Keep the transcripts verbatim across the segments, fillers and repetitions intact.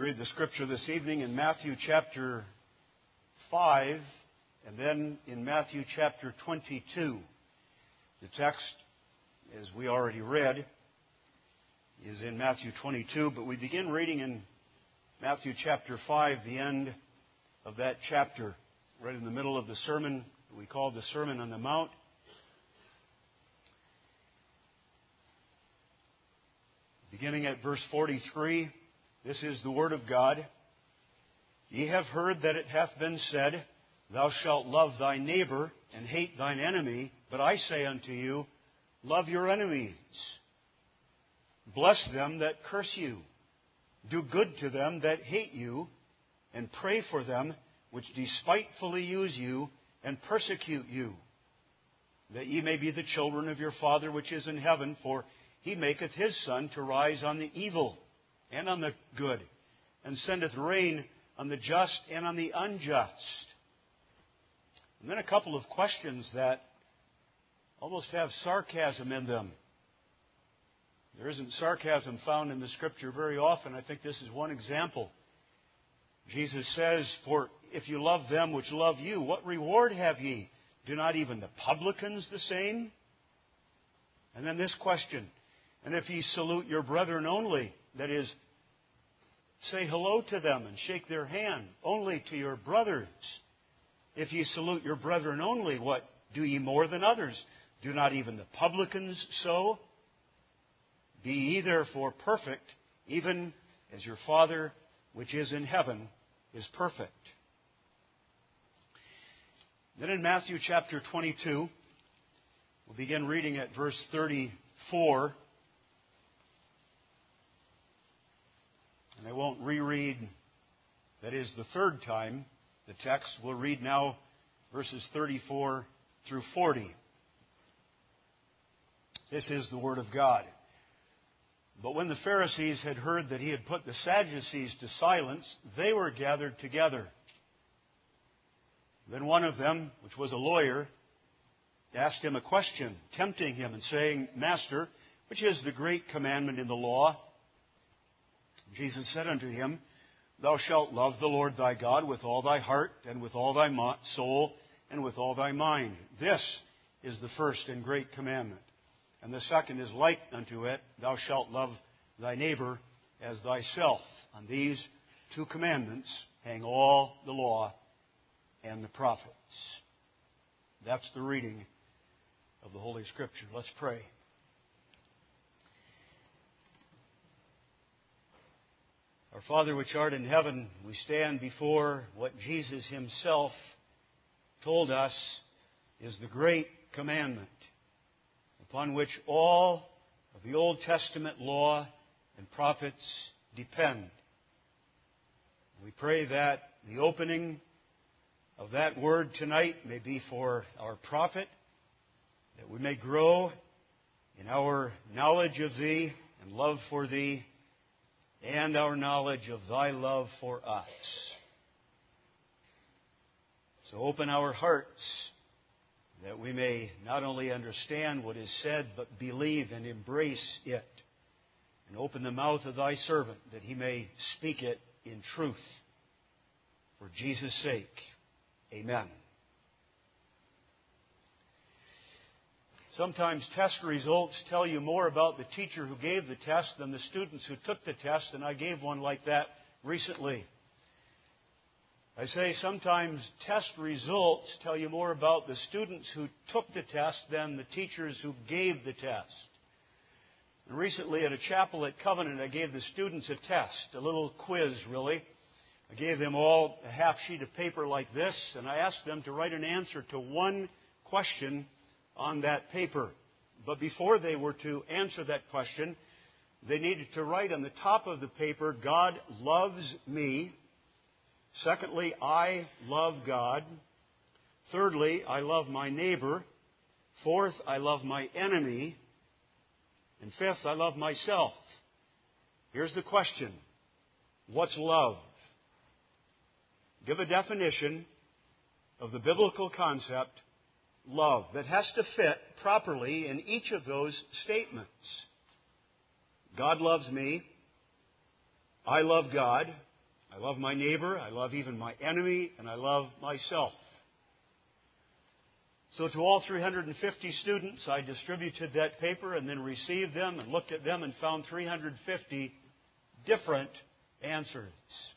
read the scripture this evening in Matthew chapter five and then in Matthew chapter twenty-two. The text, as we already read, is in Matthew twenty-two, but we begin reading in Matthew chapter five, the end of that chapter, right in the middle of the sermon we call the Sermon on the Mount. Beginning at verse forty-three, this is the word of God. Ye have heard that it hath been said, Thou shalt love thy neighbor and hate thine enemy. But I say unto you, love your enemies. Bless them that curse you. Do good to them that hate you, and pray for them which despitefully use you and persecute you, that ye may be the children of your Father which is in heaven, for He maketh His sun to rise on the evil and on the good, and sendeth rain on the just and on the unjust. And then a couple of questions that almost have sarcasm in them. There isn't sarcasm found in the Scripture very often. I think this is one example. Jesus says, For if you love them which love you, what reward have ye? Do not even the publicans the same? And then this question, And if ye salute your brethren only, that is, say hello to them and shake their hand, only to your brothers. If ye salute your brethren only, what? Do ye more than others? Do not even the publicans so? Be ye therefore perfect, even as your Father which is in heaven is perfect. Then in Matthew chapter twenty-two, we'll begin reading at verse thirty-four. And I won't reread, that is the third time, the text. We'll read now verses thirty-four through forty. This is the Word of God. But when the Pharisees had heard that He had put the Sadducees to silence, they were gathered together. Then one of them, which was a lawyer, asked Him a question, tempting Him and saying, Master, which is the great commandment in the law? Jesus said unto him, Thou shalt love the Lord thy God with all thy heart, and with all thy soul, and with all thy mind. This is the first and great commandment. And the second is like unto it, Thou shalt love thy neighbor as thyself. On these two commandments hang all the law and the prophets. That's the reading of the Holy Scripture. Let's pray. Our Father which art in heaven, we stand before what Jesus Himself told us is the great commandment, upon which all of the Old Testament law and prophets depend. We pray that the opening of that word tonight may be for our profit, that we may grow in our knowledge of Thee and love for Thee, and our knowledge of Thy love for us. So open our hearts that we may not only understand what is said, but believe and embrace it. And open the mouth of Thy servant that he may speak it in truth. For Jesus' sake, amen. Sometimes test results tell you more about the teacher who gave the test than the students who took the test, and I gave one like that recently. I say sometimes test results tell you more about the students who took the test than the teachers who gave the test. And recently at a chapel at Covenant, I gave the students a test, a little quiz really. I gave them all a half sheet of paper like this, and I asked them to write an answer to one question on that paper. But before they were to answer that question, they needed to write on the top of the paper, God loves me. Secondly, I love God. Thirdly, I love my neighbor. Fourth, I love my enemy. And fifth, I love myself. Here's the question. What's love? Give a definition of the biblical concept, love, that has to fit properly in each of those statements. God loves me. I love God. I love my neighbor, I love even my enemy, and I love myself. So to all three hundred fifty students, I distributed that paper and then received them and looked at them and found three hundred fifty different answers.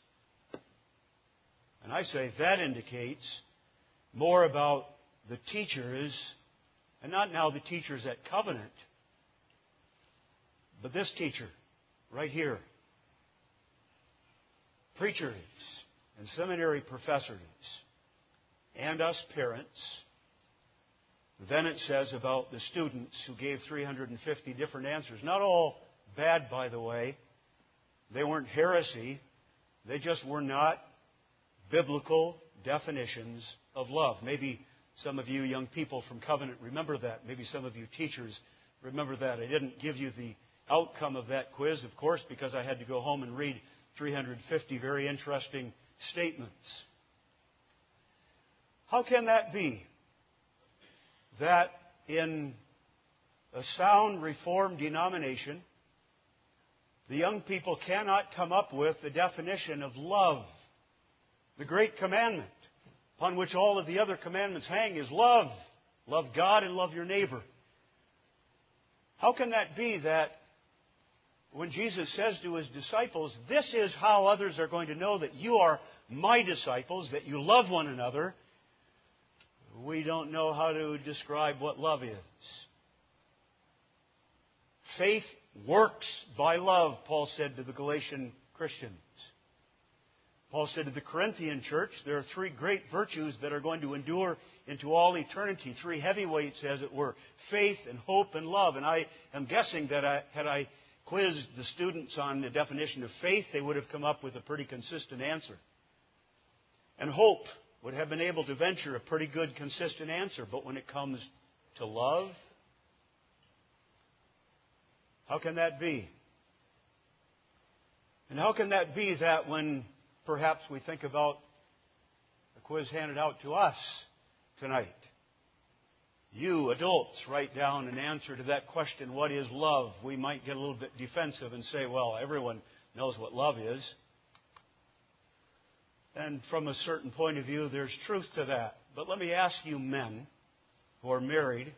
And I say that indicates more about the teachers, and not now the teachers at Covenant, but this teacher right here. Preachers and seminary professors and us parents. Then it says about the students who gave three hundred fifty different answers. Not all bad, by the way. They weren't heresy. They just were not biblical definitions of love. Maybe some of you young people from Covenant remember that. Maybe some of you teachers remember that. I didn't give you the outcome of that quiz, of course, because I had to go home and read three hundred fifty very interesting statements. How can that be? That in a sound Reformed denomination, the young people cannot come up with the definition of love. The great commandment upon which all of the other commandments hang is love. Love God and love your neighbor. How can that be that when Jesus says to His disciples, this is how others are going to know that you are my disciples, that you love one another, we don't know how to describe what love is. Faith works by love, Paul said to the Galatian Christians. Paul said to the Corinthian church, there are three great virtues that are going to endure into all eternity. Three heavyweights, as it were. Faith and hope and love. And I am guessing that I, had I quizzed the students on the definition of faith, they would have come up with a pretty consistent answer. And hope would have been able to venture a pretty good, consistent answer. But when it comes to love, how can that be? And how can that be that when perhaps we think about the quiz handed out to us tonight, you adults write down an answer to that question, what is love? We might get a little bit defensive and say, well, everyone knows what love is. And from a certain point of view, there's truth to that. But let me ask you men who are married,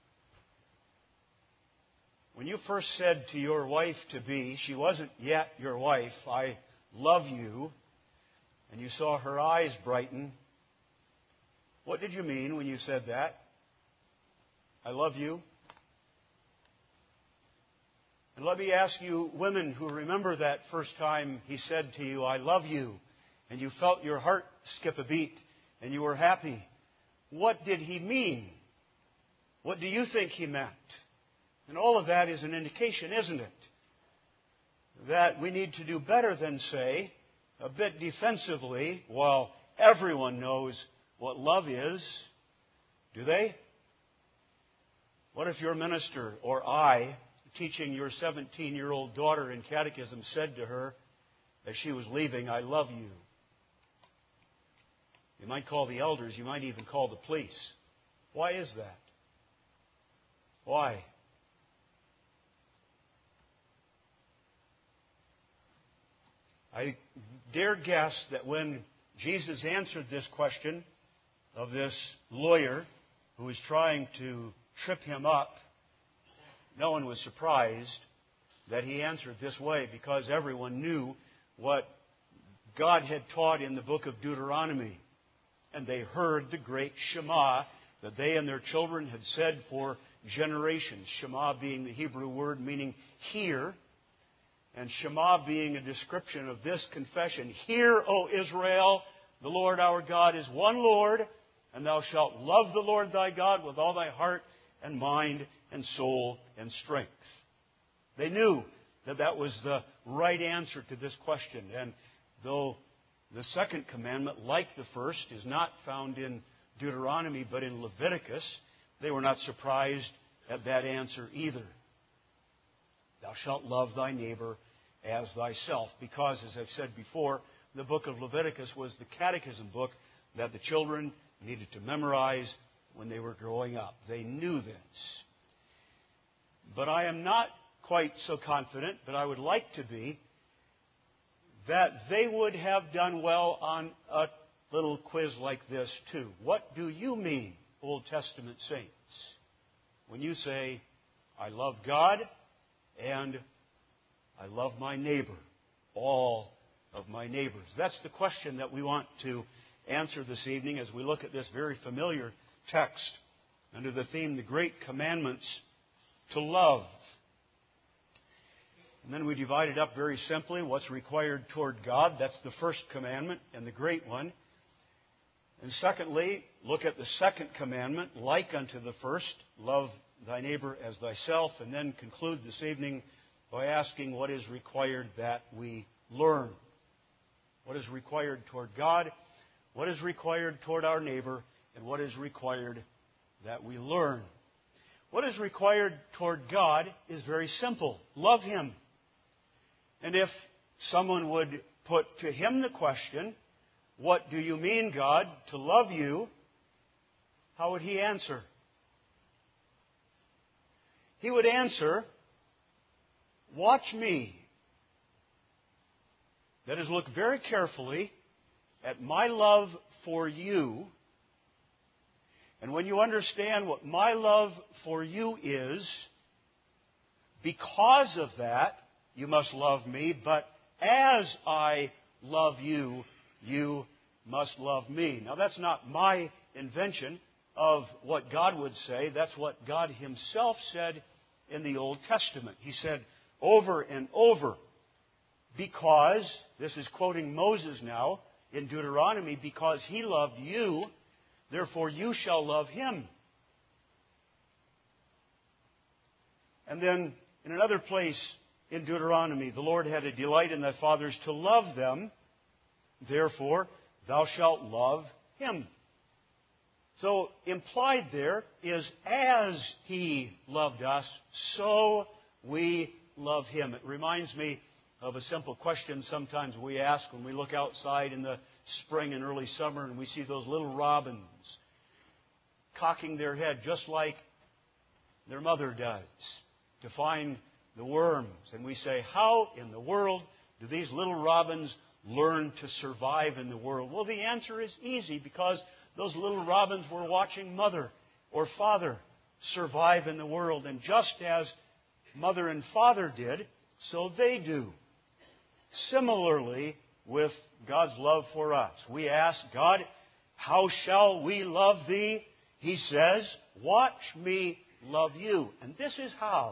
when you first said to your wife-to-be, she wasn't yet your wife, I love you, and you saw her eyes brighten, what did you mean when you said that? I love you. And let me ask you, women who remember that first time he said to you, I love you, and you felt your heart skip a beat, and you were happy. What did he mean? What do you think he meant? And all of that is an indication, isn't it? That we need to do better than say, a bit defensively, well, everyone knows what love is. Do they? What if your minister or I, teaching your seventeen-year-old daughter in catechism, said to her as she was leaving, I love you? You might call the elders, you might even call the police. Why is that? Why? I dare guess that when Jesus answered this question of this lawyer who was trying to trip him up, no one was surprised that he answered this way, because everyone knew what God had taught in the book of Deuteronomy. And they heard the great Shema that they and their children had said for generations. Shema being the Hebrew word meaning hear, and Shema being a description of this confession. Hear, O Israel, the Lord our God is one Lord, and thou shalt love the Lord thy God with all thy heart and mind and soul and strength. They knew that that was the right answer to this question. And though the second commandment, like the first, is not found in Deuteronomy but in Leviticus, they were not surprised at that answer either. Thou shalt love thy neighbor as thyself. Because, as I've said before, the book of Leviticus was the catechism book that the children needed to memorize when they were growing up. They knew this. But I am not quite so confident, but I would like to be, that they would have done well on a little quiz like this too. What do you mean, Old Testament saints, when you say, I love God and I love my neighbor, all of my neighbors? That's the question that we want to answer this evening as we look at this very familiar text under the theme, The Great Commandments to Love. And then we divide it up very simply. What's required toward God? That's the first commandment and the great one. And secondly, look at the second commandment, like unto the first, love thy neighbor as thyself. And then conclude this evening by asking what is required that we learn. What is required toward God? What is required toward our neighbor? And what is required that we learn? What is required toward God is very simple. Love Him. And if someone would put to Him the question, what do you mean, God, to love you? How would He answer? He would answer, watch me. That is, look very carefully at my love for you. And when you understand what my love for you is, because of that, you must love me. But as I love you, you must love me. Now, that's not my invention of what God would say. That's what God Himself said in the Old Testament. He said over and over, because, this is quoting Moses now in Deuteronomy, because He loved you, therefore you shall love Him. And then in another place in Deuteronomy, the Lord had a delight in thy fathers to love them, therefore thou shalt love Him. So implied there is, as He loved us, so we love Him. It reminds me of a simple question sometimes we ask when we look outside in the spring and early summer and we see those little robins cocking their head just like their mother does to find the worms. And we say, how in the world do these little robins learn to survive in the world? Well, the answer is easy, because those little robins were watching mother or father survive in the world. And just as mother and father did, so they do. Similarly, with God's love for us, we ask God, how shall we love Thee? He says, watch me love you. And this is how.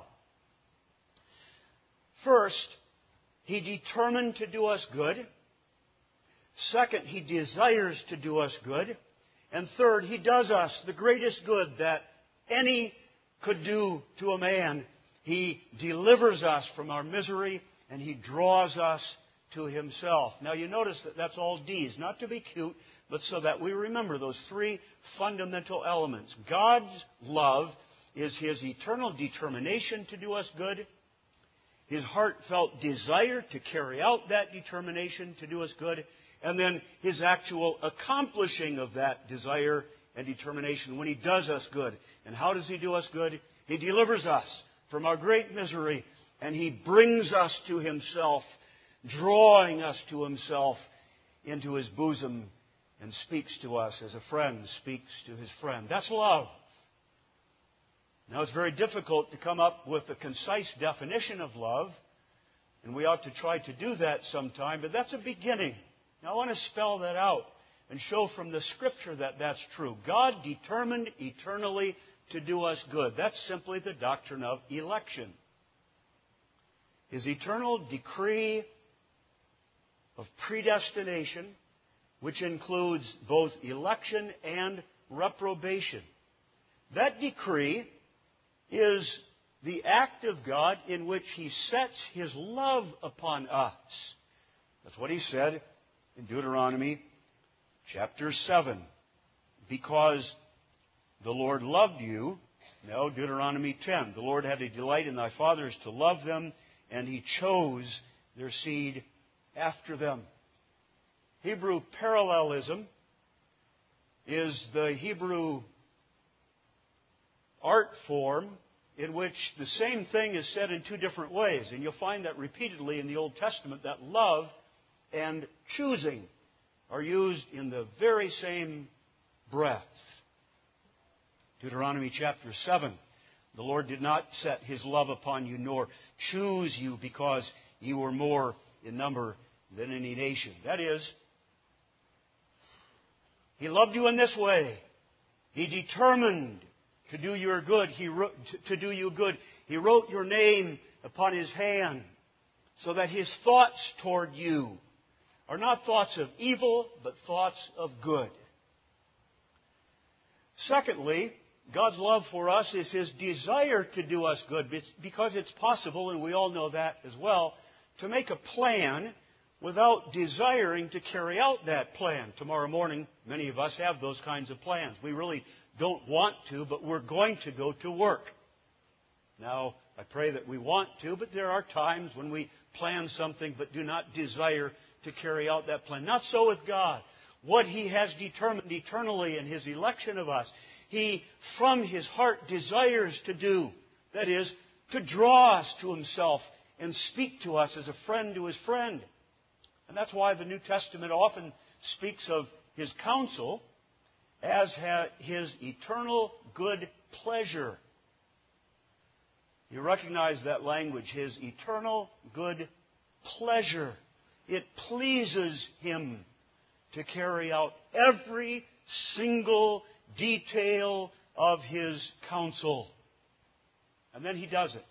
First, He determined to do us good. Second, He desires to do us good. And third, He does us the greatest good that any could do to a man. He delivers us from our misery, and He draws us to Himself. Now you notice that that's all D's, not to be cute, but so that we remember those three fundamental elements. God's love is His eternal determination to do us good, His heartfelt desire to carry out that determination to do us good, and then His actual accomplishing of that desire and determination when He does us good. And how does He do us good? He delivers us from our great misery, and He brings us to Himself, drawing us to Himself into His bosom, and speaks to us as a friend speaks to his friend. That's love. Now, it's very difficult to come up with a concise definition of love, and we ought to try to do that sometime, but that's a beginning. Now, I want to spell that out and show from the Scripture that that's true. God determined eternally to do us good. That's simply the doctrine of election. His eternal decree of predestination, which includes both election and reprobation. That decree is the act of God in which He sets His love upon us. That's what He said in Deuteronomy chapter seven. Because the Lord loved you. No, Deuteronomy ten. The Lord had a delight in thy fathers to love them, and He chose their seed after them. Hebrew parallelism is the Hebrew art form in which the same thing is said in two different ways. And you'll find that repeatedly in the Old Testament, that love and choosing are used in the very same breath. Deuteronomy chapter seven. The Lord did not set His love upon you, nor choose you because you were more in number than any nation. That is, He loved you in this way. He determined to do your good. He wrote, to do you good. He wrote your name upon His hand so that His thoughts toward you are not thoughts of evil, but thoughts of good. Secondly, God's love for us is His desire to do us good, because it's possible, and we all know that as well, to make a plan without desiring to carry out that plan. Tomorrow morning, many of us have those kinds of plans. We really don't want to, but we're going to go to work. Now, I pray that we want to, but there are times when we plan something but do not desire to carry out that plan. Not so with God. What He has determined eternally in His election of us, He, from His heart, desires to do. That is, to draw us to Himself and speak to us as a friend to His friend. And that's why the New Testament often speaks of His counsel as His eternal good pleasure. You recognize that language, His eternal good pleasure. It pleases Him to carry out every single detail of His counsel. And then He does it.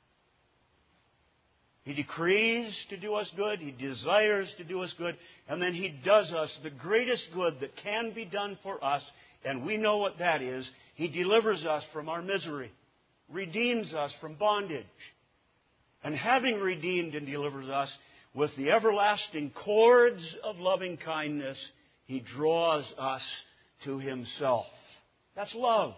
He decrees to do us good. He desires to do us good. And then He does us the greatest good that can be done for us. And we know what that is. He delivers us from our misery. Redeems us from bondage. And having redeemed and delivers us with the everlasting cords of loving kindness, He draws us to Himself. That's love.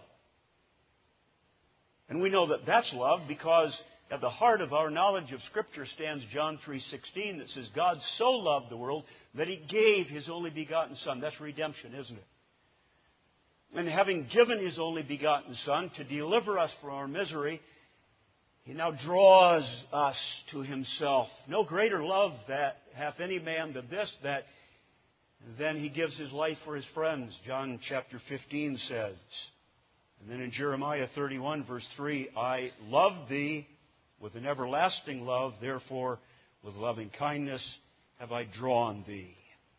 And we know that that's love because at the heart of our knowledge of Scripture stands John three sixteen that says, God so loved the world that He gave His only begotten Son. That's redemption, isn't it? And having given His only begotten Son to deliver us from our misery, He now draws us to Himself. No greater love that hath any man than this, that then He gives His life for His friends, John chapter fifteen says. And then in Jeremiah thirty-one, verse three, I love thee with an everlasting love, therefore with loving kindness have I drawn thee.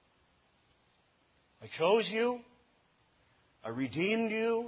I chose you, I redeemed you,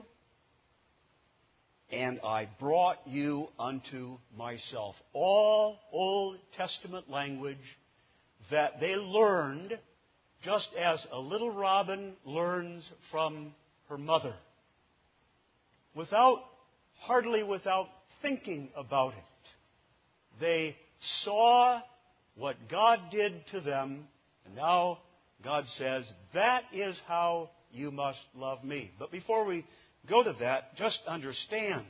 and I brought you unto myself. All Old Testament language that they learned just as a little robin learns from her mother. Without, hardly without thinking about it. They saw what God did to them, and now God says, that is how you must love me. But before we go to that, just understand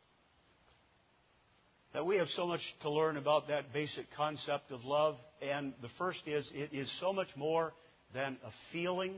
that we have so much to learn about that basic concept of love. And the first is, it is so much more than a feeling,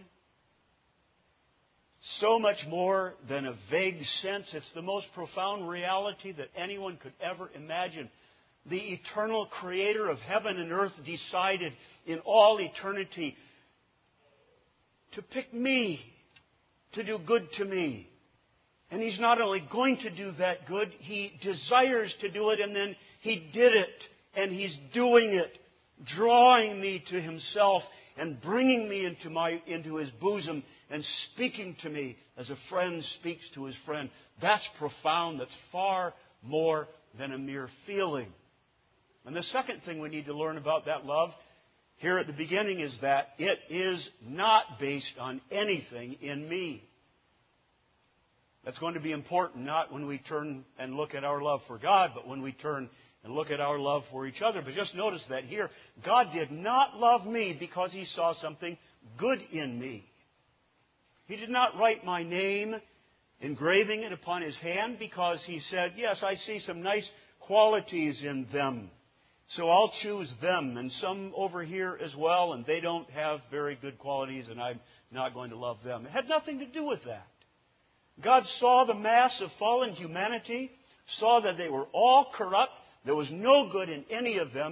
so much more than a vague sense. It's the most profound reality that anyone could ever imagine. The eternal Creator of heaven and earth decided in all eternity to pick me, to do good to me. And He's not only going to do that good, He desires to do it, and then He did it, and He's doing it, drawing me to Himself and bringing me into my into His bosom and speaking to me as a friend speaks to his friend. That's profound. That's far more than a mere feeling. And the second thing we need to learn about that love here at the beginning is that it is not based on anything in me. That's going to be important, not when we turn and look at our love for God, but when we turn and look at our love for each other. But just notice that here, God did not love me because He saw something good in me. He did not write my name, engraving it upon His hand, because He said, yes, I see some nice qualities in them, so I'll choose them, and some over here as well, and they don't have very good qualities, and I'm not going to love them. It had nothing to do with that. God saw the mass of fallen humanity, saw that they were all corrupt, there was no good in any of them,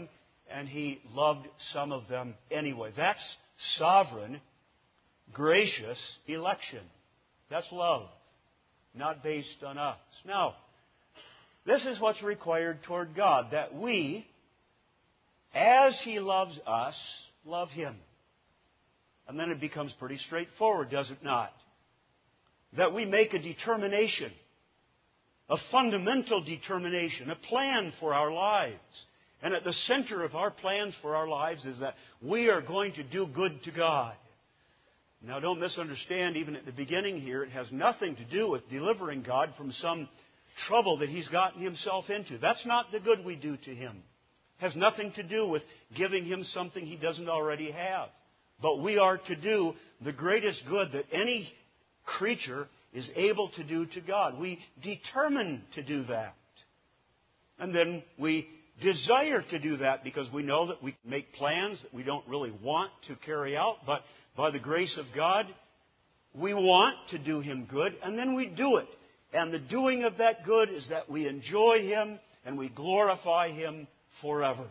and He loved some of them anyway. That's sovereign, gracious election. That's love, not based on us. Now, this is what's required toward God, that we, as He loves us, love Him. And then it becomes pretty straightforward, does it not? That we make a determination, a fundamental determination, a plan for our lives. And at the center of our plans for our lives is that we are going to do good to God. Now, don't misunderstand, even at the beginning here, it has nothing to do with delivering God from some trouble that He's gotten Himself into. That's not the good we do to Him. It has nothing to do with giving Him something He doesn't already have. But we are to do the greatest good that any creature is able to do to God. We determine to do that. And then we desire to do that because we know that we make plans that we don't really want to carry out, but by the grace of God, we want to do Him good, and then we do it. And the doing of that good is that we enjoy Him and we glorify Him forever.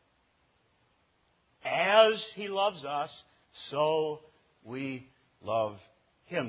As He loves us, so we love Him.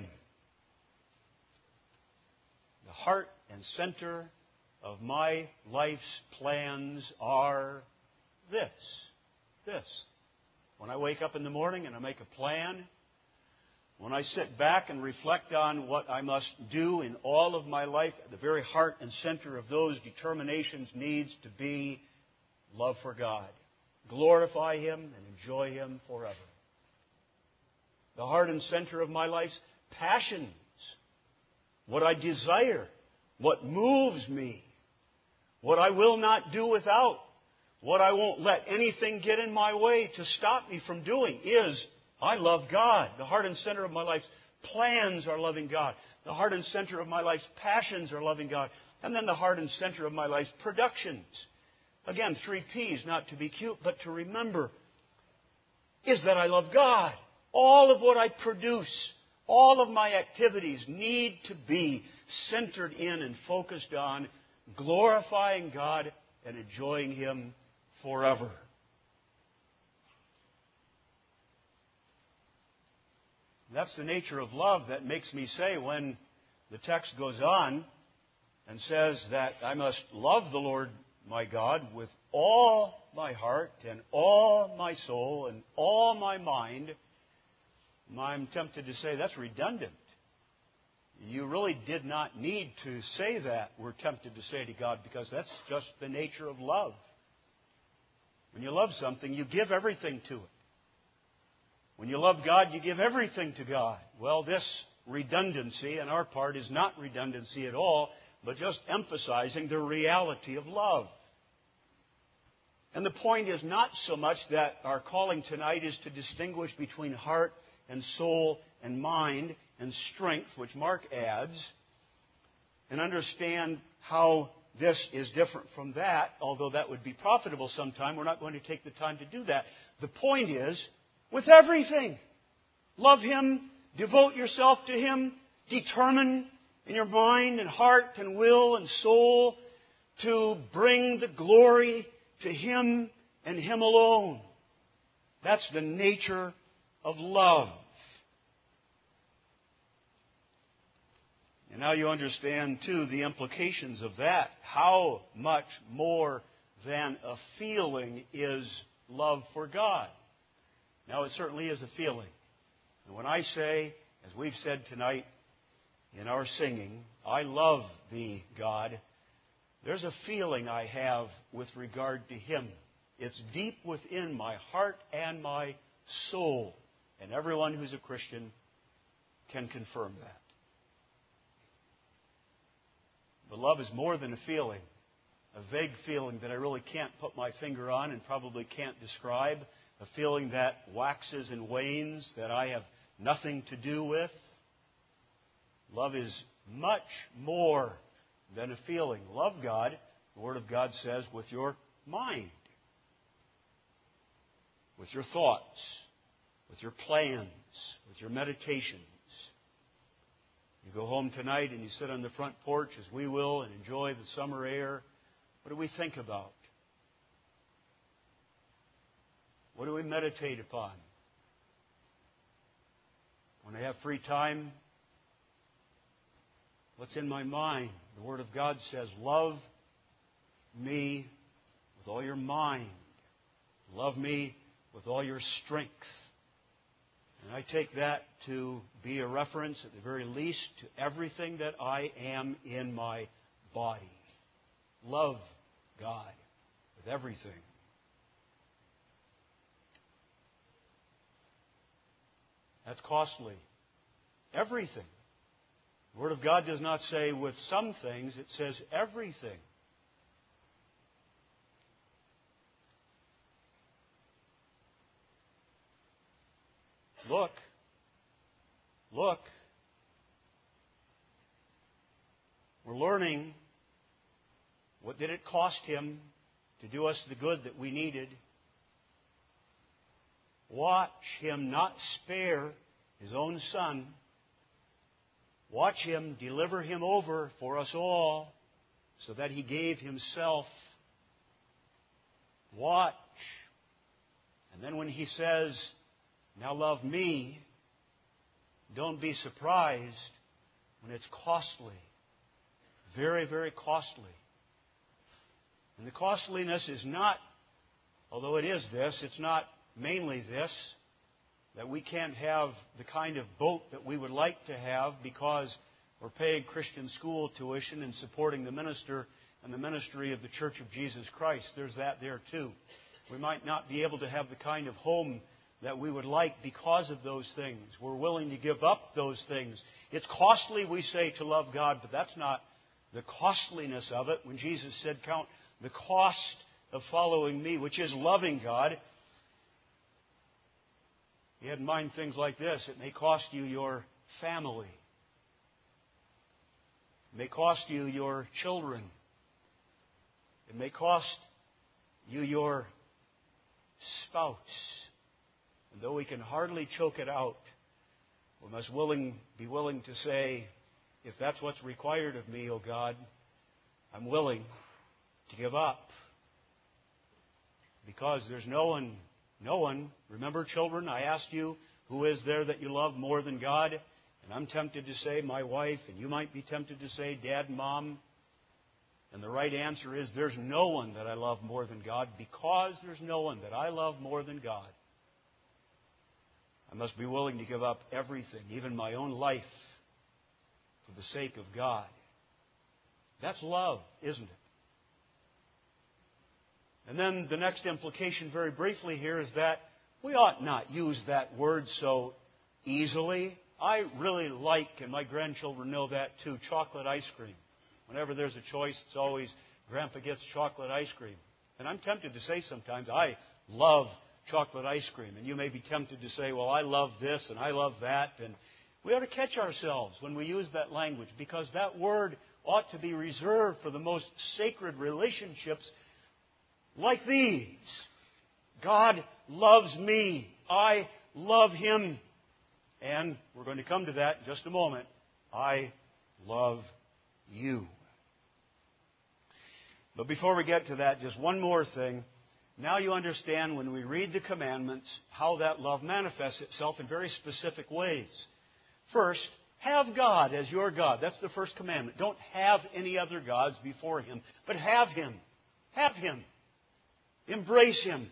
The heart and center of my life's plans are this. This. When I wake up in the morning and I make a plan, when I sit back and reflect on what I must do in all of my life, the very heart and center of those determinations needs to be love for God. Glorify Him and enjoy Him forever. The heart and center of my life's passions, what I desire, what moves me, what I will not do without, what I won't let anything get in my way to stop me from doing is, I love God. The heart and center of my life's plans are loving God. The heart and center of my life's passions are loving God. And then the heart and center of my life's productions. Again, three P's, not to be cute, but to remember, is that I love God. All of what I produce, all of my activities need to be centered in and focused on glorifying God and enjoying Him forever. That's the nature of love that makes me say when the text goes on and says that I must love the Lord my God with all my heart and all my soul and all my mind. I'm tempted to say that's redundant. You really did not need to say that, we're tempted to say to God, because that's just the nature of love. When you love something, you give everything to it. When you love God, you give everything to God. Well, this redundancy on our part is not redundancy at all, but just emphasizing the reality of love. And the point is not so much that our calling tonight is to distinguish between heart and soul and mind and strength, which Mark adds, and understand how this is different from that, although that would be profitable sometime. We're not going to take the time to do that. The point is, with everything, love Him, devote yourself to Him, determine in your mind and heart and will and soul to bring the glory to Him and Him alone. That's the nature of love. And now you understand, too, the implications of that. How much more than a feeling is love for God? Now, it certainly is a feeling. And when I say, as we've said tonight in our singing, I love Thee, God, there's a feeling I have with regard to Him. It's deep within my heart and my soul. And everyone who's a Christian can confirm that. But love is more than a feeling, a vague feeling that I really can't put my finger on and probably can't describe, a feeling that waxes and wanes, that I have nothing to do with. Love is much more than a feeling. Love God, the Word of God says, with your mind, with your thoughts, with your plans, with your meditations. You go home tonight and you sit on the front porch, as we will, and enjoy the summer air. What do we think about? What do we meditate upon? When I have free time, what's in my mind? The Word of God says, love me with all your mind. Love me with all your strength. And I take that to be a reference, at the very least, to everything that I am in my body. Love God with everything. That's costly. Everything. The Word of God does not say with some things, it says everything. Look. Look. We're learning what did it cost Him to do us the good that we needed. Watch Him not spare His own Son. Watch Him deliver Him over for us all so that He gave Himself. Watch. And then when He says, now love me, don't be surprised when it's costly. Very, very costly. And the costliness is not, although it is this, it's not mainly this, that we can't have the kind of boat that we would like to have because we're paying Christian school tuition and supporting the minister and the ministry of the Church of Jesus Christ. There's that there too. We might not be able to have the kind of home that we would like because of those things. We're willing to give up those things. It's costly, we say, to love God, but that's not the costliness of it. When Jesus said, count the cost of following me, which is loving God, He had in mind things like this. It may cost you your family. It may cost you your children. It may cost you your spouse. And though we can hardly choke it out, we must willing, be willing to say, if that's what's required of me, O God, I'm willing to give up. Because there's no one, no one, remember children, I asked you, who is there that you love more than God? And I'm tempted to say my wife, and you might be tempted to say Dad and Mom. And the right answer is there's no one that I love more than God. Because there's no one that I love more than God, I must be willing to give up everything, even my own life, for the sake of God. That's love, isn't it? And then the next implication, very briefly here, is that we ought not use that word so easily. I really like, and my grandchildren know that too, chocolate ice cream. Whenever there's a choice, it's always Grandpa gets chocolate ice cream. And I'm tempted to say sometimes, I love chocolate ice cream. And you may be tempted to say, well, I love this and I love that. And we ought to catch ourselves when we use that language, because that word ought to be reserved for the most sacred relationships like these. God loves me. I love Him. And we're going to come to that in just a moment. I love you. But before we get to that, just one more thing. Now you understand when we read the commandments how that love manifests itself in very specific ways. First, have God as your God. That's the first commandment. Don't have any other gods before Him, but have Him. Have Him. Embrace Him.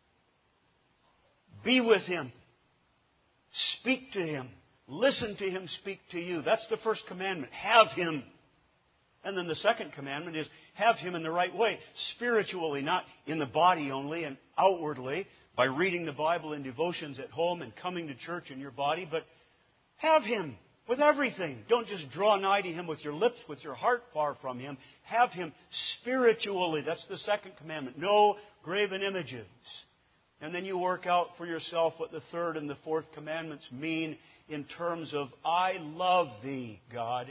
Be with Him. Speak to Him. Listen to Him speak to you. That's the first commandment. Have Him. And then the second commandment is have Him in the right way. Spiritually, not in the body only and outwardly, by reading the Bible in devotions at home and coming to church in your body, but have Him with everything. Don't just draw nigh to Him with your lips, with your heart far from Him. Have Him spiritually. That's the second commandment. No graven images. And then you work out for yourself what the third and the fourth commandments mean in terms of, I love Thee, God.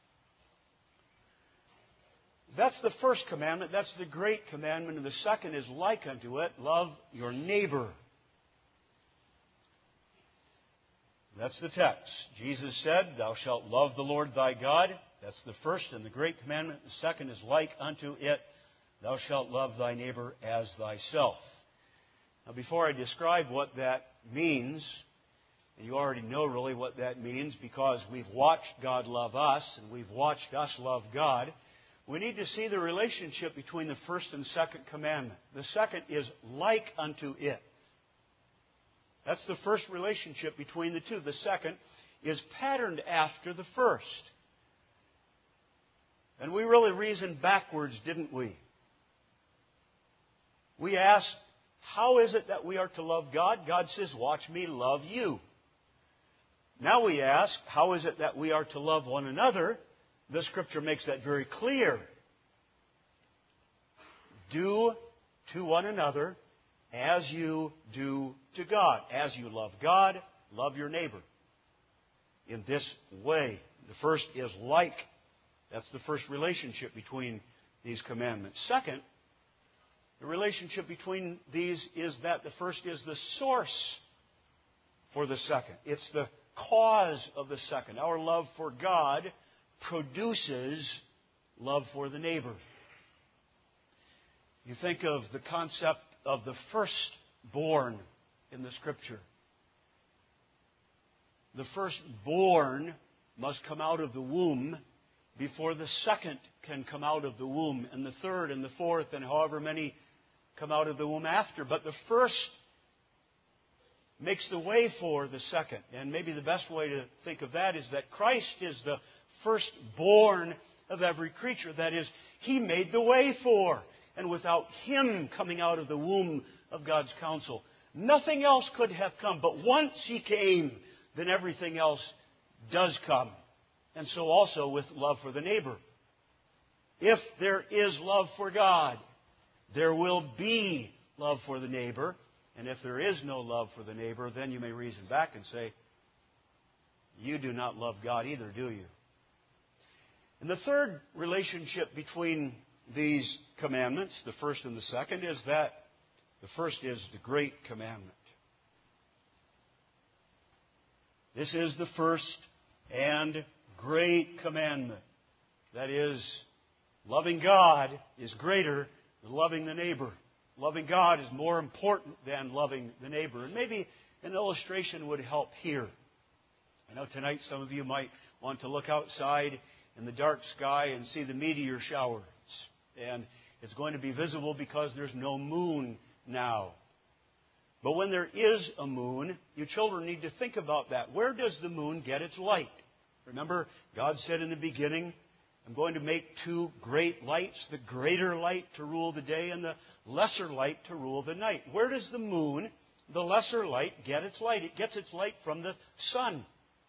That's the first commandment. That's the great commandment. And the second is like unto it. Love your neighbor. That's the text. Jesus said, Thou shalt love the Lord thy God. That's the first and the great commandment. The second is like unto it. Thou shalt love thy neighbor as thyself. Now, before I describe what that means, and you already know really what that means because we've watched God love us and we've watched us love God, we need to see the relationship between the first and second commandment. The second is like unto it. That's the first relationship between the two. The second is patterned after the first. And we really reasoned backwards, didn't we? We asked, how is it that we are to love God? God says, watch me love you. Now we ask, how is it that we are to love one another? The Scripture makes that very clear. Do to one another as you do to God. As you love God, love your neighbor. In this way. The first is like. That's the first relationship between these commandments. Second, the relationship between these is that the first is the source for the second. It's the cause of the second. Our love for God produces love for the neighbor. You think of the concept of the firstborn in the Scripture. The firstborn must come out of the womb before the second can come out of the womb, and the third and the fourth and however many come out of the womb after. But the first makes the way for the second. And maybe the best way to think of that is that Christ is the firstborn of every creature. That is, He made the way for. And without Him coming out of the womb of God's counsel, nothing else could have come. But once He came, then everything else does come. And so also with love for the neighbor. If there is love for God, there will be love for the neighbor. And if there is no love for the neighbor, then you may reason back and say, you do not love God either, do you? And the third relationship between these commandments, the first and the second, is that the first is the great commandment. This is the first and great commandment. That is, loving God is greater than loving the neighbor. Loving God is more important than loving the neighbor. And maybe an illustration would help here. I know tonight some of you might want to look outside in the dark sky and see the meteor showers. And it's going to be visible because there's no moon now. But when there is a moon, you children need to think about that. Where does the moon get its light? Remember, God said in the beginning, I'm going to make two great lights, the greater light to rule the day and the lesser light to rule the night. Where does the moon, the lesser light, get its light? It gets its light from the sun.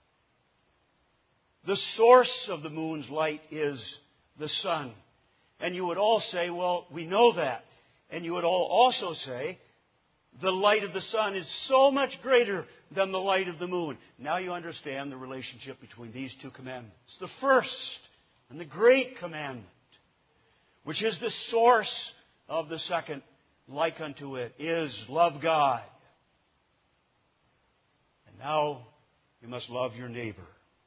The source of the moon's light is the sun. And you would all say, well, we know that. And you would all also say, the light of the sun is so much greater than the light of the moon. Now you understand the relationship between these two commandments. The first and the great commandment, which is the source of the second, like unto it, is love God. And now you must love your neighbor.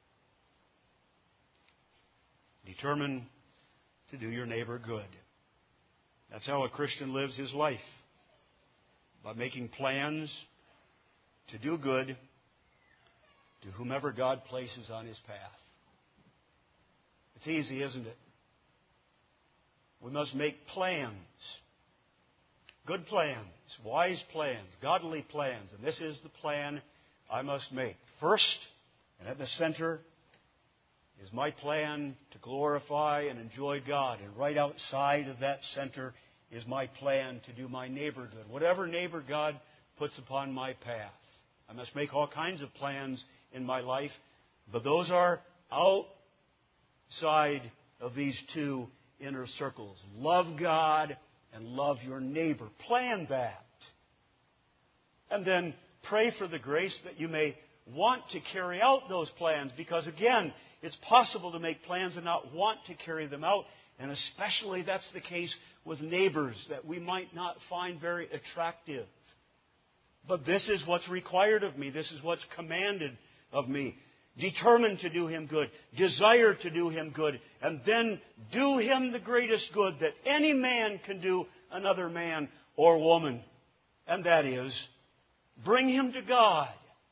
Determine to do your neighbor good. That's how a Christian lives his life. By making plans to do good to whomever God places on his path. It's easy, isn't it? We must make plans. Good plans, wise plans, godly plans. And this is the plan I must make. First, and at the center, is my plan to glorify and enjoy God. And right outside of that center is my plan to do my neighbor good. Whatever neighbor God puts upon my path. I must make all kinds of plans in my life, but those are outside of these two inner circles. Love God and love your neighbor. Plan that. And then pray for the grace that you may want to carry out those plans, because again, it's possible to make plans and not want to carry them out. And especially that's the case with neighbors that we might not find very attractive. But this is what's required of me. This is what's commanded of me. Determined to do him good. Desire to do him good. And then do him the greatest good that any man can do another man or woman. And that is, bring him to God.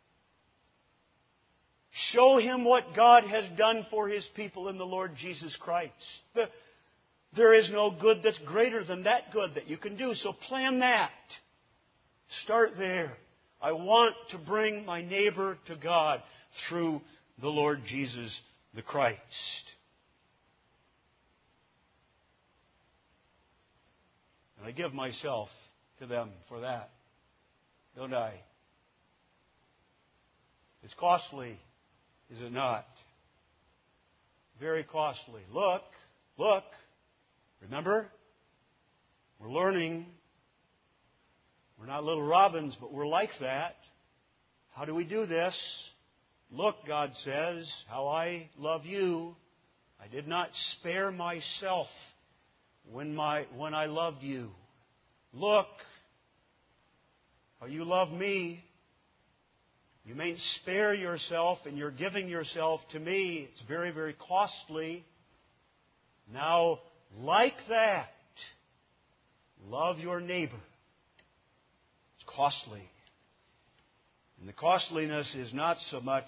Show him what God has done for His people in the Lord Jesus Christ. The, there is no good that's greater than that good that you can do. So plan that. Start there. I want to bring my neighbor to God through the Lord Jesus the Christ. And I give myself to them for that, don't I? It's costly, is it not? Very costly. Look, look. Remember? We're learning. We're not little robins, but we're like that. How do we do this? Look, God says, how I love you. I did not spare myself when, my, when I loved you. Look, how you love me. You may spare yourself, and you're giving yourself to me. It's very, very costly. Now, like that, love your neighbor. It's costly. And the costliness is not so much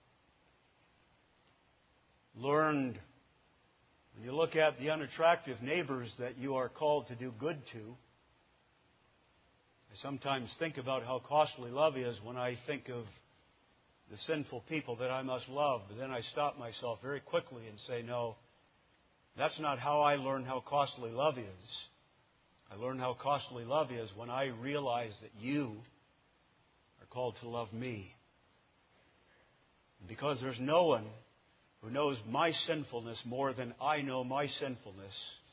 learned when you look at the unattractive neighbors that you are called to do good to. I sometimes think about how costly love is when I think of the sinful people that I must love. But then I stop myself very quickly and say, no, that's not how I learn how costly love is. I learn how costly love is when I realize that you are called to love me. And because there's no one who knows my sinfulness more than I know my sinfulness,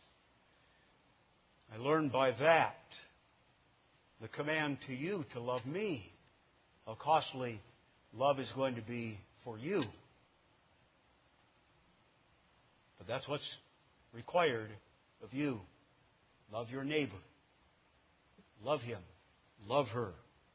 I learn by that the command to you to love me, how costly love is going to be for you. But that's what's required of you. Love your neighbor. Love him. Love her.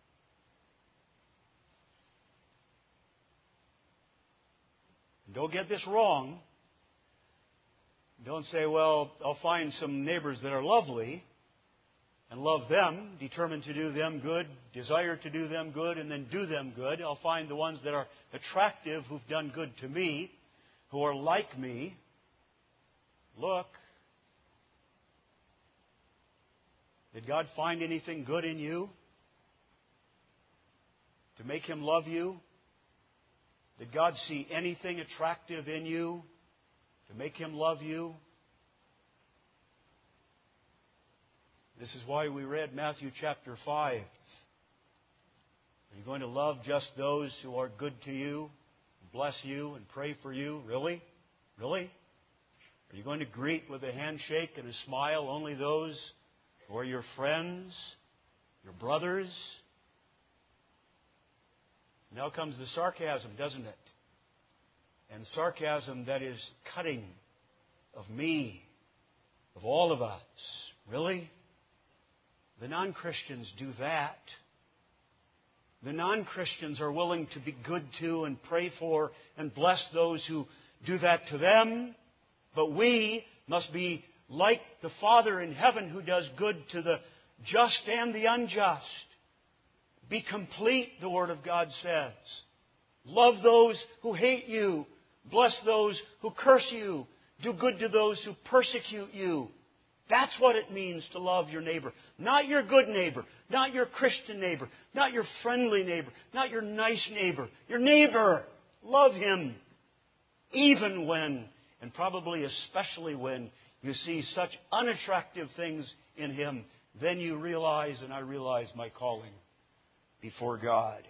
And don't get this wrong. Don't say, well, I'll find some neighbors that are lovely and love them, determined to do them good, desire to do them good, and then do them good. I'll find the ones that are attractive, who've done good to me, who are like me. Look, did God find anything good in you to make Him love you? Did God see anything attractive in you to make Him love you? This is why we read Matthew chapter five. Are you going to love just those who are good to you, bless you, and pray for you? Really? Really? Are you going to greet with a handshake and a smile only those who are your friends, your brothers? Now comes the sarcasm, doesn't it? And sarcasm that is cutting of me, of all of us. Really? The non-Christians do that. The non-Christians are willing to be good to and pray for and bless those who do that to them. But we must be like the Father in heaven who does good to the just and the unjust. Be complete, the Word of God says. Love those who hate you. Bless those who curse you. Do good to those who persecute you. That's what it means to love your neighbor. Not your good neighbor. Not your Christian neighbor. Not your friendly neighbor. Not your nice neighbor. Your neighbor. Love him. Even when, and probably especially when, you see such unattractive things in him, then you realize, and I realize my calling before God.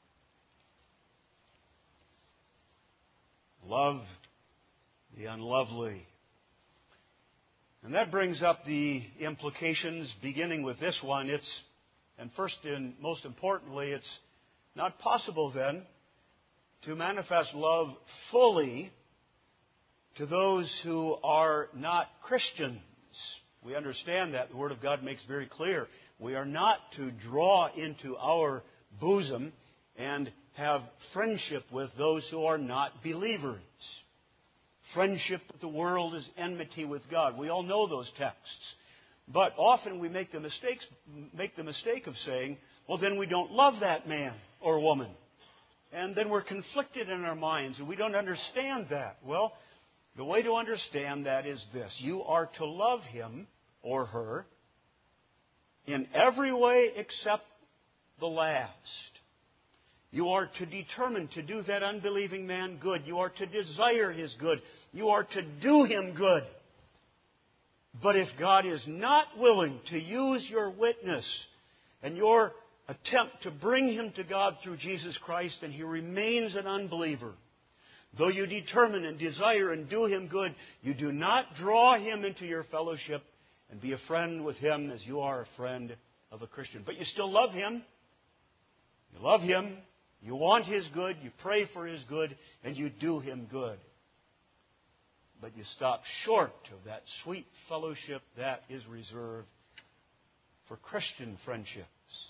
Love the unlovely. And that brings up the implications, beginning with this one. It's, and first and most importantly, it's not possible then to manifest love fully to those who are not Christians. We understand that. The Word of God makes very clear. We are not to draw into our bosom and have friendship with those who are not believers. Friendship with the world is enmity with God. We all know those texts. But often we make the mistakes, make the mistake of saying, well, then we don't love that man or woman. And then we're conflicted in our minds, and we don't understand that. Well, the way to understand that is this. You are to love him or her in every way except the last. You are to determine to do that unbelieving man good. You are to desire his good. You are to do him good. But if God is not willing to use your witness and your attempt to bring him to God through Jesus Christ, and he remains an unbeliever, though you determine and desire and do him good, you do not draw him into your fellowship and be a friend with him as you are a friend of a Christian. But you still love him. You love him. You want his good. You pray for his good. And you do him good. But you stop short of that sweet fellowship that is reserved for Christian friendships.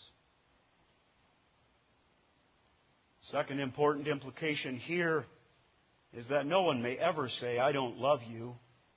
Second important implication here is that no one may ever say, I don't love you,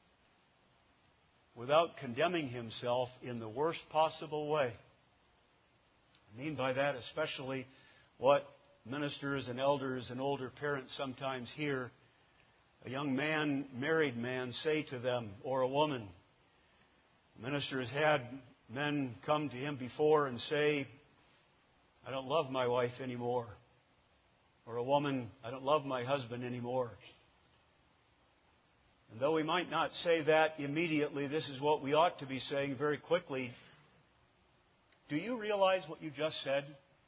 without condemning himself in the worst possible way. I mean by that especially what ministers and elders and older parents sometimes hear a young man, married man, say to them, or a woman. The minister has had men come to him before and say, I don't love my wife anymore. Or a woman, I don't love my husband anymore. And though we might not say that immediately, this is what we ought to be saying very quickly. Do you realize what you just said?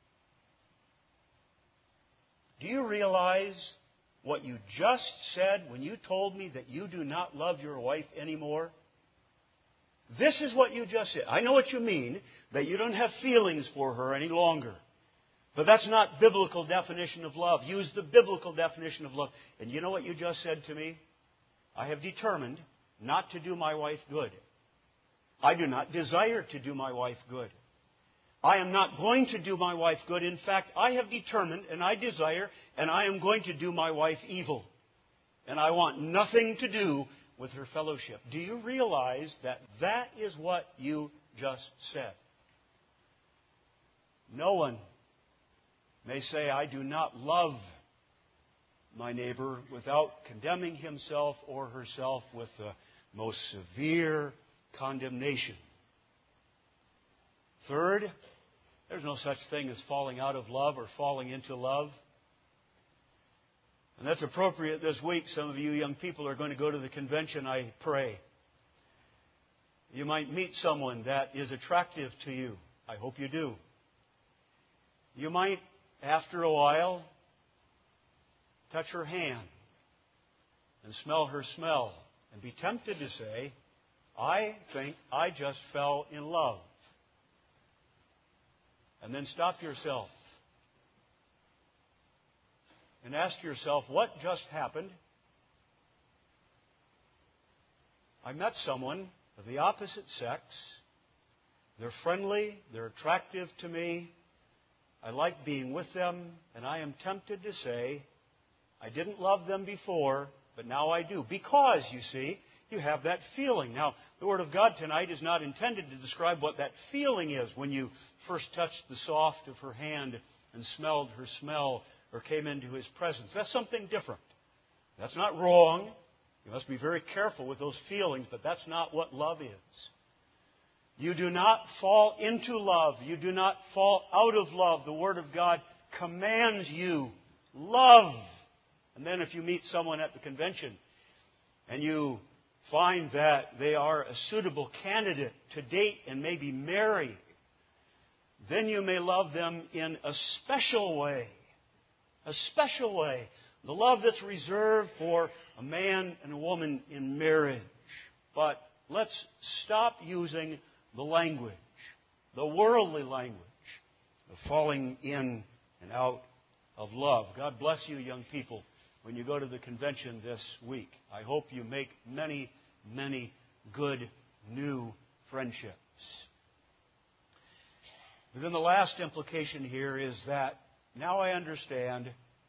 Do you realize what you just said when you told me that you do not love your wife anymore? This is what you just said. I know what you mean, that you don't have feelings for her any longer. But that's not biblical definition of love. Use the biblical definition of love. And you know what you just said to me? I have determined not to do my wife good. I do not desire to do my wife good. I am not going to do my wife good. In fact, I have determined and I desire and I am going to do my wife evil. And I want nothing to do with her fellowship. Do you realize that that is what you just said? No one may say, I do not love my neighbor without condemning himself or herself with the most severe condemnation. Third, there's no such thing as falling out of love or falling into love. And that's appropriate this week. Some of you young people are going to go to the convention, I pray. You might meet someone that is attractive to you. I hope you do. You might, after a while, touch her hand and smell her smell and be tempted to say, I think I just fell in love. And then stop yourself and ask yourself, what just happened? I met someone of the opposite sex. They're friendly. They're attractive to me. I like being with them. And I am tempted to say, I didn't love them before, but now I do. Because, you see, you have that feeling. Now, the Word of God tonight is not intended to describe what that feeling is when you first touched the soft of her hand and smelled her smell or came into His presence. That's something different. That's not wrong. You must be very careful with those feelings, but that's not what love is. You do not fall into love. You do not fall out of love. The Word of God commands you, love. And then if you meet someone at the convention and you find that they are a suitable candidate to date and maybe marry, then you may love them in a special way. A special way. The love that's reserved for a man and a woman in marriage. But let's stop using the language, the worldly language, of falling in and out of love. God bless you, young people, when you go to the convention this week. I hope you make many, many good new friendships. But then the last implication here is that now I understand,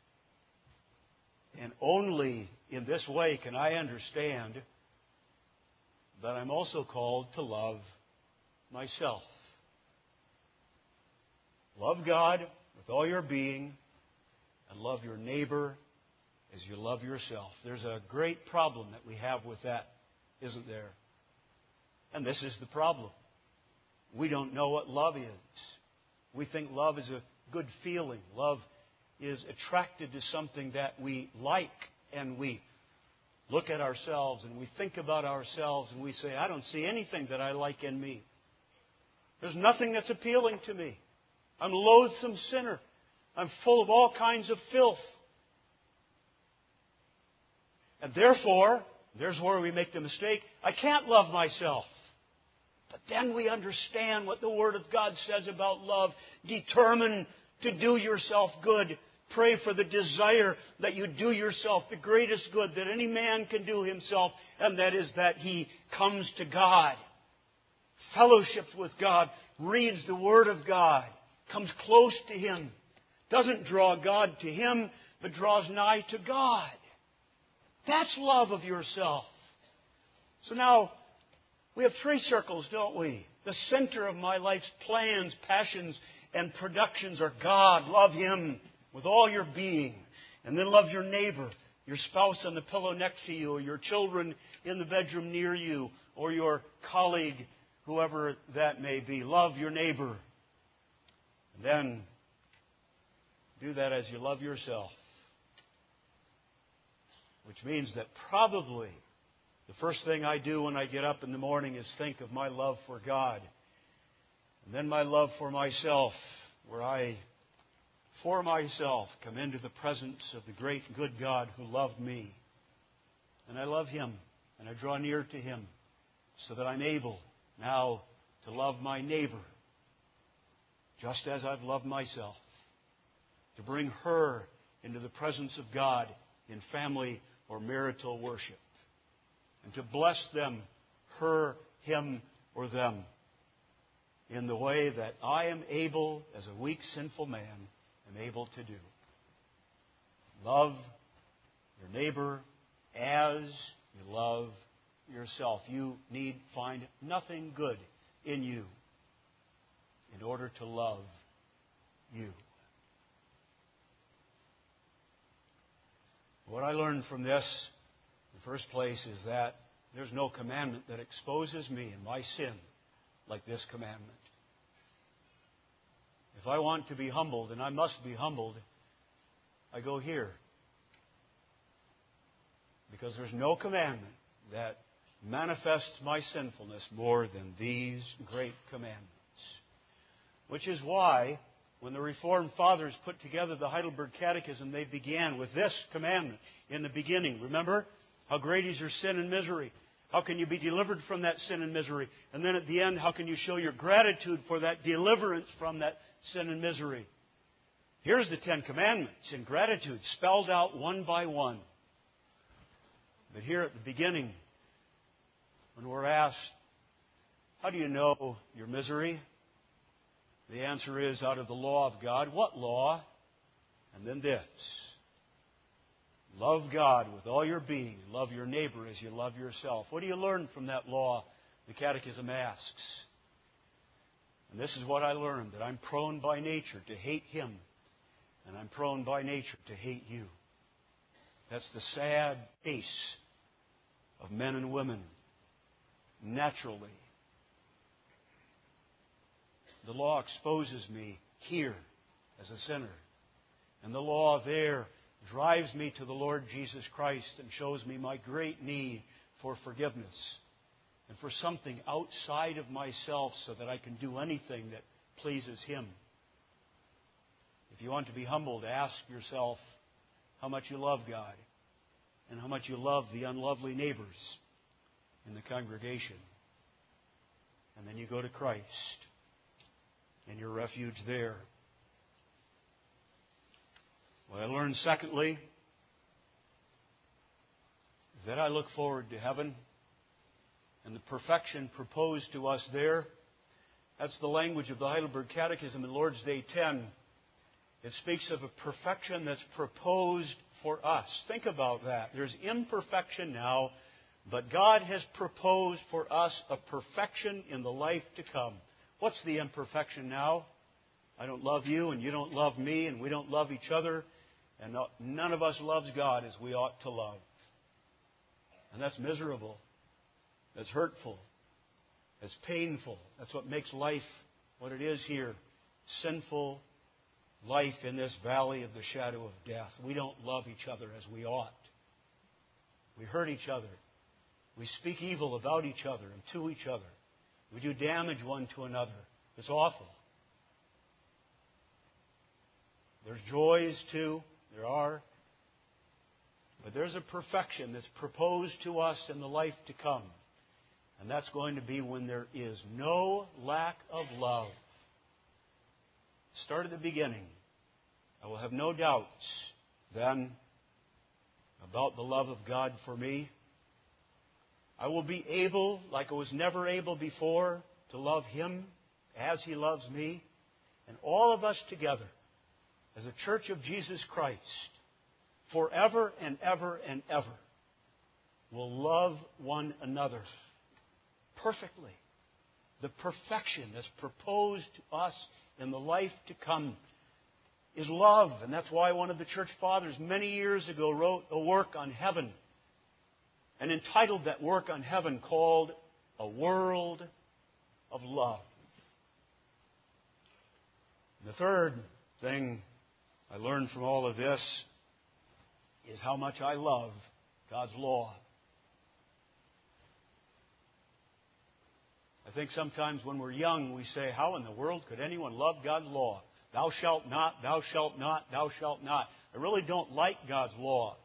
and only in this way can I understand, that I'm also called to love myself. Love God with all your being and love your neighbor as you love yourself. There's a great problem that we have with that, isn't there? And this is the problem. We don't know what love is. We think love is a good feeling. Love is attracted to something that we like, and we look at ourselves and we think about ourselves and we say, I don't see anything that I like in me. There's nothing that's appealing to me. I'm a loathsome sinner. I'm full of all kinds of filth. And therefore, there's where we make the mistake, I can't love myself. But then we understand what the Word of God says about love. Determine to do yourself good. Pray for the desire that you do yourself the greatest good that any man can do himself, and that is that he comes to God, fellowships with God, reads the Word of God, comes close to Him, doesn't draw God to him, but draws nigh to God. That's love of yourself. So now, we have three circles, don't we? The center of my life's plans, passions, and productions are God. Love Him with all your being. And then love your neighbor, your spouse on the pillow next to you, or your children in the bedroom near you, or your colleague, whoever that may be. Love your neighbor. And then do that as you love yourself. Which means that probably the first thing I do when I get up in the morning is think of my love for God. And then my love for myself, where I, for myself, come into the presence of the great good God who loved me. And I love Him, and I draw near to Him, so that I'm able now to love my neighbor, just as I've loved myself. To bring her into the presence of God in family or marital worship. And to bless them, her, him, or them, in the way that I am able, as a weak, sinful man, am able to do. Love your neighbor as you love yourself. You need find nothing good in you in order to love you. What I learned from this, in the first place, is that there's no commandment that exposes me in my sin like this commandment. If I want to be humbled, and I must be humbled, I go here. Because there's no commandment that manifests my sinfulness more than these great commandments. Which is why, when the Reformed Fathers put together the Heidelberg Catechism, they began with this commandment in the beginning. Remember? How great is your sin and misery. How can you be delivered from that sin and misery? And then at the end, how can you show your gratitude for that deliverance from that sin and misery? Here's the Ten Commandments in gratitude, spelled out one by one. But here at the beginning, when we're asked, how do you know your misery? The answer is out of the law of God. What law? And then this. Love God with all your being. Love your neighbor as you love yourself. What do you learn from that law? The Catechism asks. And this is what I learned, that I'm prone by nature to hate him. And I'm prone by nature to hate you. That's the sad case of men and women. Naturally. The law exposes me here as a sinner. And the law there drives me to the Lord Jesus Christ and shows me my great need for forgiveness and for something outside of myself so that I can do anything that pleases Him. If you want to be humbled, ask yourself how much you love God and how much you love the unlovely neighbors in the congregation. And then you go to Christ and your refuge there. What I learned, secondly, is that I look forward to heaven and the perfection proposed to us there. That's the language of the Heidelberg Catechism in Lord's Day ten. It speaks of a perfection that's proposed for us. Think about that. There's imperfection now, But God has proposed for us a perfection in the life to come. What's the imperfection now? I don't love you, and you don't love me, and we don't love each other, and none of us loves God as we ought to love. And that's miserable. That's hurtful. That's painful. That's what makes life what it is here. Sinful life in this valley of the shadow of death. We don't love each other as we ought. We hurt each other. We speak evil about each other and to each other. We do damage one to another. It's awful. There's joys too. There are. But there's a perfection that's proposed to us in the life to come. And that's going to be when there is no lack of love. Start at the beginning. I will have no doubts then about the love of God for me. I will be able, like I was never able before, to love Him as He loves me. And all of us together, as a church of Jesus Christ, forever and ever and ever, will love one another perfectly. The perfection that's proposed to us in the life to come is love. And that's why one of the church fathers many years ago wrote a work on heaven and entitled that work on heaven called A World of Love. And the third thing I learned from all of this is how much I love God's law. I think sometimes when we're young we say, how in the world could anyone love God's law? Thou shalt not, thou shalt not, thou shalt not. I really don't like God's law.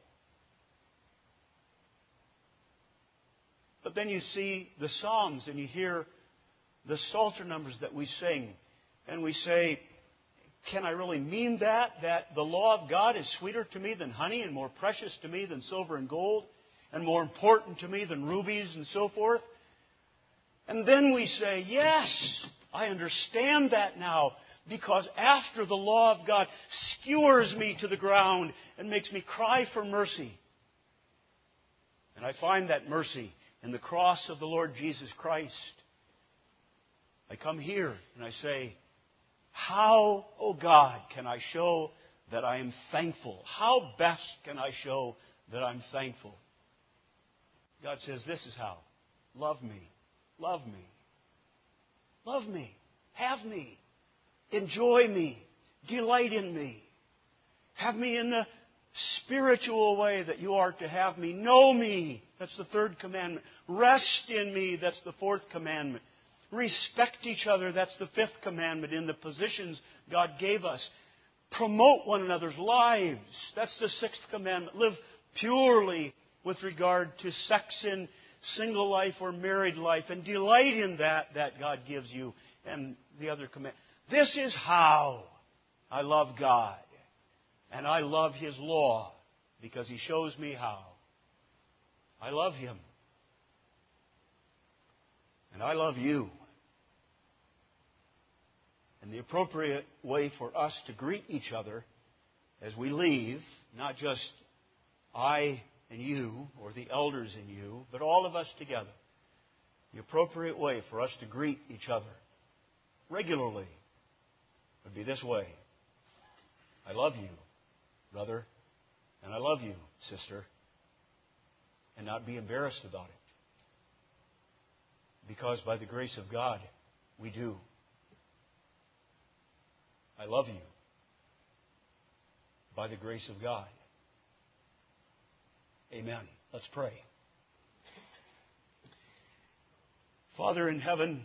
But then you see the Psalms and you hear the Psalter numbers that we sing. And we say, can I really mean that? That the law of God is sweeter to me than honey and more precious to me than silver and gold and more important to me than rubies and so forth? And then we say, yes, I understand that now, because after the law of God skewers me to the ground and makes me cry for mercy. And I find that mercy in the cross of the Lord Jesus Christ. I come here and I say, how, oh God, can I show that I am thankful? How best can I show that I'm thankful? God says, this is how. Love me. Love me. Love me. Have me. Enjoy me. Delight in me. Have me in the spiritual way that you are to have me. Know me. That's the third commandment. Rest in me. That's the fourth commandment. Respect each other. That's the fifth commandment in the positions God gave us. Promote one another's lives. That's the sixth commandment. Live purely with regard to sex in single life or married life, and delight in that that God gives you. And the other command. This is how I love God. And I love His law because He shows me how. I love Him. And I love you. And the appropriate way for us to greet each other as we leave, not just I and you, or the elders and you, but all of us together. The appropriate way for us to greet each other regularly would be this way. I love you, brother, and I love you, sister, and not be embarrassed about it. Because by the grace of God, we do. I love you by the grace of God. Amen. Let's pray. Father in heaven,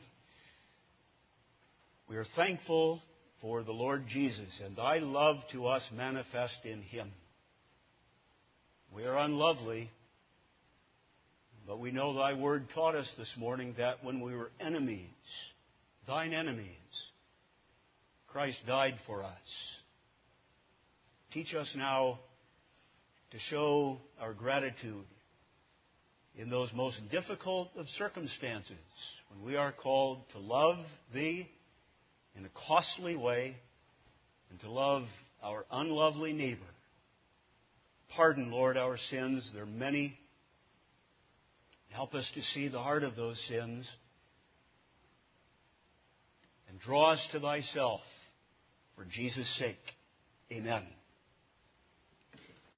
we are thankful for the Lord Jesus and Thy love to us manifest in Him. We are unlovely, but we know Thy Word taught us this morning that when we were enemies, Thine enemies, Christ died for us. Teach us now to show our gratitude in those most difficult of circumstances, when we are called to love Thee in a costly way and to love our unlovely neighbor. Pardon, Lord, our sins. They're many. Help us to see the heart of those sins and draw us to Thyself for Jesus' sake. Amen.